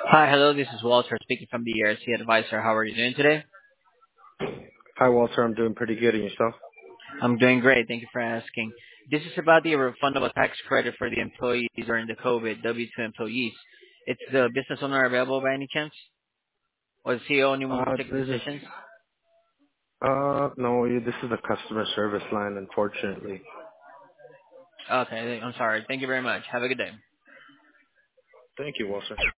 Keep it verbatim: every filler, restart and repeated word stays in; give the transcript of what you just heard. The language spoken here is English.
Hi, hello, this is Walter speaking from the E R C Advisor. How are you doing today? Hi, Walter. I'm doing pretty good. And yourself? I'm doing great. Thank you for asking. This is about the refundable tax credit for the employees during the COVID, W two employees. It's the business owner available by any chance? Or the C E O only will Uh, take this is, decisions? uh, no, you- this is a customer service line, unfortunately. Okay, I'm sorry. Thank you very much. Have a good day. Thank you, Walter.